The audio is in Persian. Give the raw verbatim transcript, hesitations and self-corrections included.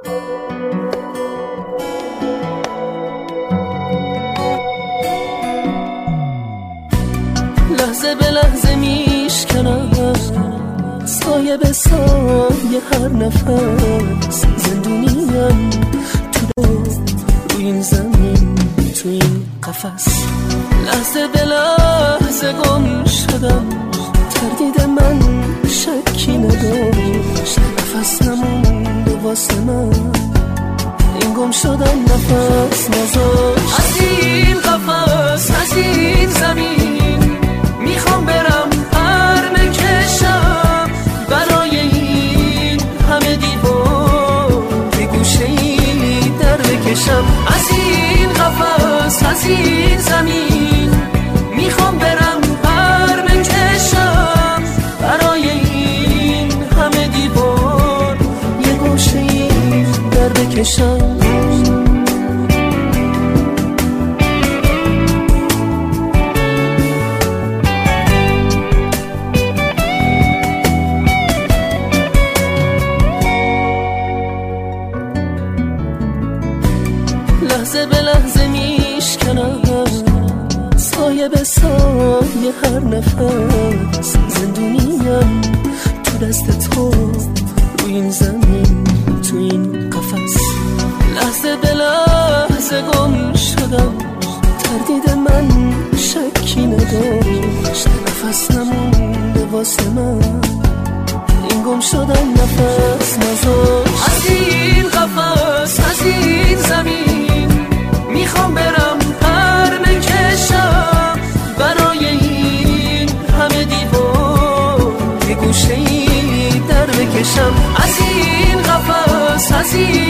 لحظه به لحظه میشکنم سایه به سایه هر نفس زندونیم تو روی این زمین تو این قفس. لحظه به لحظه گم شدم تردید من شکی نداشت نفس نمونده واسه من این گم شدن نفس نذاشت. از این قفس از این زمین میخوام برم پر نکشم برای این همه دیوار یه گوشه ای در بکشم. از این قفس از این زمین میخوام برم پر نکشم برای این همه دیوار یه گوشه ای در بکشم. لحظه به لحظه میشکنم سایه به سایه هر نفس زندونیم تو دست تو روی این زمین تو این قفس. لحظه به لحظه گم شدم تردید من شکی نداشت نفس نمونده واسه من این گم شدن نفس نذاشت. از این قفس از این زمین میخوام برم پر نکشم برای این همه دیوار یه گوشه ای در بکشم. از این قفس از این